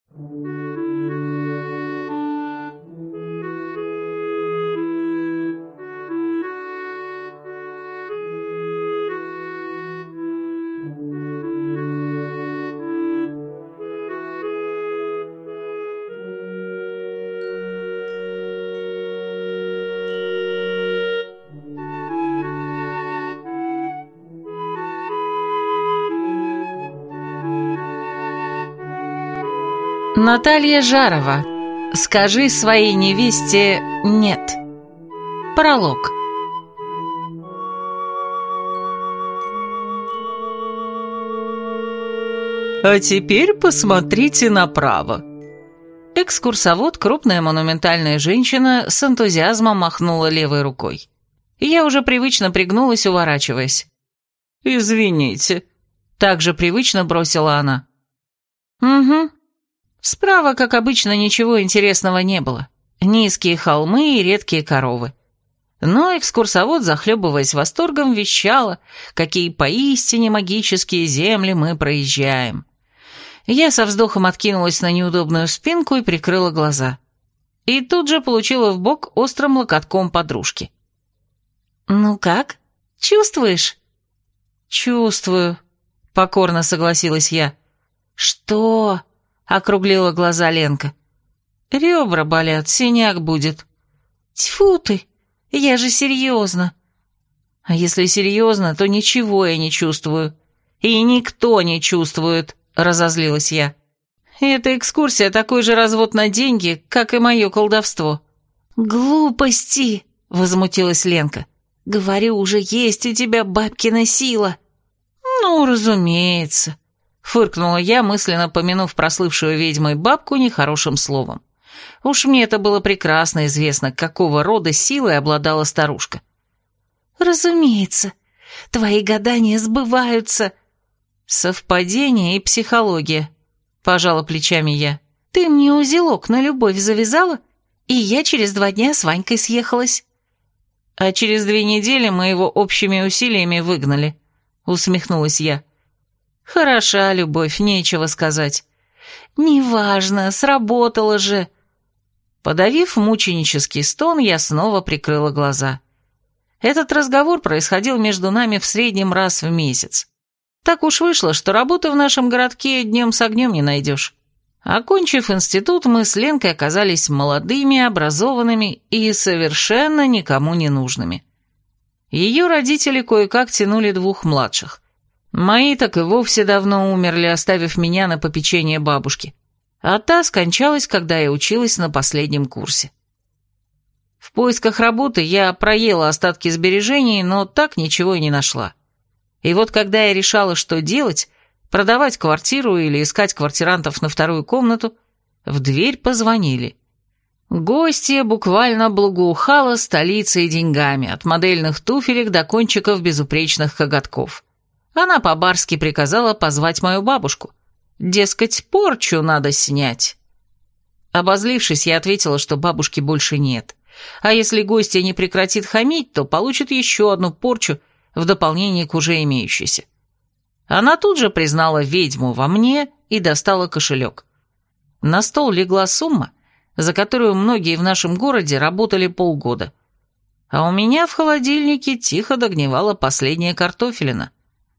Наталья Жарова. Скажи своей невесте «нет». Пролог. А теперь посмотрите направо. Экскурсовод, крупная монументальная женщина, с энтузиазмом махнула левой рукой. Я уже привычно пригнулась, уворачиваясь. «Извините», — также привычно бросила она. «Угу». Справа, как обычно, ничего интересного не было. Низкие холмы и редкие коровы. Но экскурсовод, захлебываясь восторгом, вещала, какие поистине магические земли мы проезжаем. Я со вздохом откинулась на неудобную спинку и прикрыла глаза. И тут же получила в бок острым локотком подружки. «Ну как? Чувствуешь?» «Чувствую», — покорно согласилась я. «Что?» — округлила глаза Ленка. «Ребра болят, синяк будет». «Тьфу ты, я же серьезно». «А если серьезно, то ничего я не чувствую. И никто не чувствует», — разозлилась я. «Эта экскурсия такой же развод на деньги, как и мое колдовство». «Глупости», — возмутилась Ленка. «Говорю, уже есть у тебя бабкина сила». «Ну, разумеется», — фыркнула я, мысленно помянув прослывшую ведьмой бабку нехорошим словом. Уж мне это было прекрасно известно, какого рода силой обладала старушка. «Разумеется, твои гадания сбываются». «Совпадение и психология», — пожала плечами я. «Ты мне узелок на любовь завязала, и я через 2 дня с Ванькой съехалась». «А через 2 недели мы его общими усилиями выгнали», — усмехнулась я. «Хороша любовь, нечего сказать». «Неважно, сработало же». Подавив мученический стон, я снова прикрыла глаза. Этот разговор происходил между нами в среднем раз в месяц. Так уж вышло, что работы в нашем городке днем с огнем не найдешь. Окончив институт, мы с Ленкой оказались молодыми, образованными и совершенно никому не нужными. Ее родители кое-как тянули 2 младших. Мои так и вовсе давно умерли, оставив меня на попечение бабушки. А та скончалась, когда я училась на последнем курсе. В поисках работы я проела остатки сбережений, но так ничего и не нашла. И вот когда я решала, что делать, продавать квартиру или искать квартирантов на 2-ю комнату, в дверь позвонили. Гостья буквально благоухала столицей деньгами, от модельных туфелек до кончиков безупречных коготков. Она по-барски приказала позвать мою бабушку. Дескать, порчу надо снять. Обозлившись, я ответила, что бабушки больше нет. А если гостья не прекратит хамить, то получит еще одну порчу в дополнение к уже имеющейся. Она тут же признала ведьму во мне и достала кошелек. На стол легла сумма, за которую многие в нашем городе работали полгода. А у меня в холодильнике тихо догнивала последняя картофелина.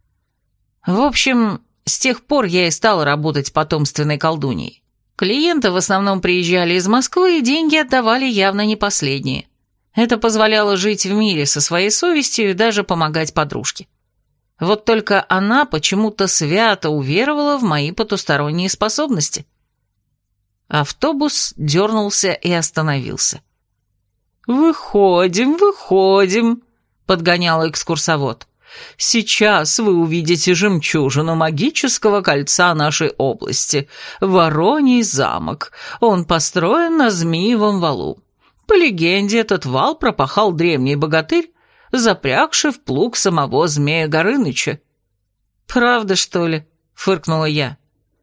В общем, с тех пор я и стала работать потомственной колдуньей. Клиенты в основном приезжали из Москвы, и деньги отдавали явно не последние. Это позволяло жить в мире со своей совестью и даже помогать подружке. Вот только она почему-то свято уверовала в мои потусторонние способности. Автобус дернулся и остановился. «Выходим, выходим», — подгонял экскурсовод. «Сейчас вы увидите жемчужину магического кольца нашей области, Вороний замок. Он построен на Змеевом валу. По легенде, этот вал пропахал древний богатырь, запрягший в плуг самого Змея Горыныча». «Правда, что ли?» — фыркнула я.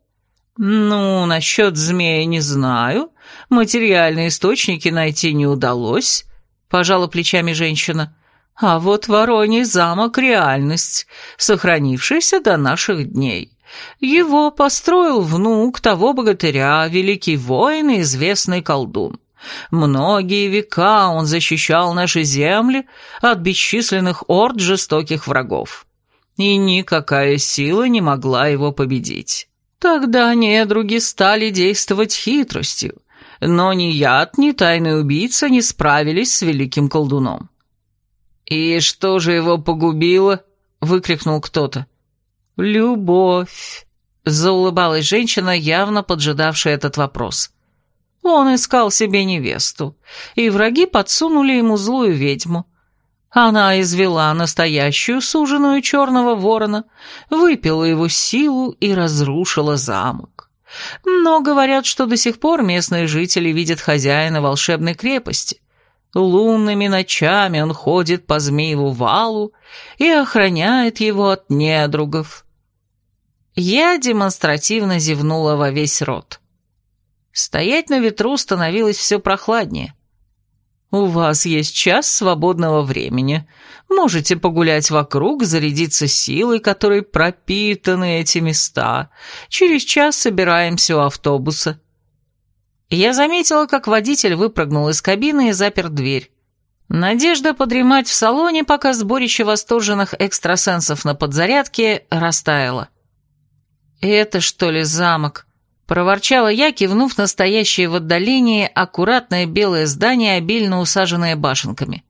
«Ну, насчет змея не знаю. Материальные источники найти не удалось», — пожала плечами женщина. «А вот Вороний замок — реальность, сохранившаяся до наших дней. Его построил внук того богатыря, великий воин и известный колдун. Многие века он защищал наши земли от бесчисленных орд жестоких врагов. И никакая сила не могла его победить. Тогда недруги стали действовать хитростью, но ни яд, ни тайный убийца не справились с великим колдуном. «И что же его погубило?» — выкрикнул кто-то. «Любовь», — заулыбалась женщина, явно поджидавшая этот вопрос. Он искал себе невесту, и враги подсунули ему злую ведьму. Она извела настоящую суженую черного ворона, выпила его силу и разрушила замок. Но говорят, что до сих пор местные жители видят хозяина волшебной крепости. Лунными ночами он ходит по Змееву валу и охраняет его от недругов. Я демонстративно зевнула во весь рот. Стоять на ветру становилось все прохладнее. «У вас есть час свободного времени. Можете погулять вокруг, зарядиться силой, которой пропитаны эти места. Через час собираемся у автобуса». Я заметила, как водитель выпрыгнул из кабины и запер дверь. Надежда подремать в салоне, пока сборище восторженных экстрасенсов на подзарядке растаяло. «Это, что ли, замок?» — проворчала я, кивнув на стоящее в отдалении аккуратное белое здание, обильно усаженное башенками.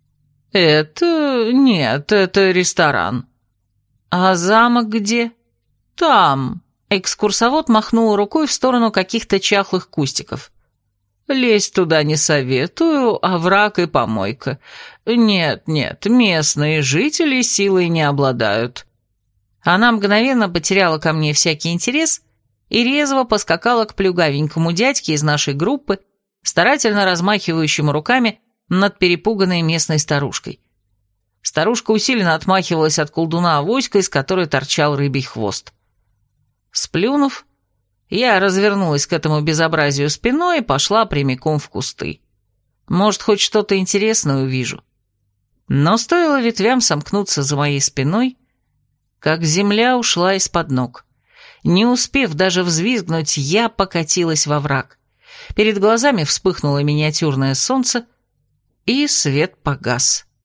Нет, это ресторан». «А замок где?» «Там». Экскурсовод махнул рукой в сторону каких-то чахлых кустиков. «Лезть туда не советую, овраг и помойка. Нет, местные жители силой не обладают». Она мгновенно потеряла ко мне всякий интерес и резво поскакала к плюгавенькому дядьке из нашей группы, старательно размахивающему руками над перепуганной местной старушкой. Старушка усиленно отмахивалась от колдуна авоськой, из которой торчал рыбий хвост. Сплюнув, я развернулась к этому безобразию спиной и пошла прямиком в кусты. Может, хоть что-то интересное увижу. Но стоило ветвям сомкнуться за моей спиной, как земля ушла из-под ног. Не успев даже взвизгнуть, я покатилась во враг. Перед глазами вспыхнуло миниатюрное солнце, и свет погас.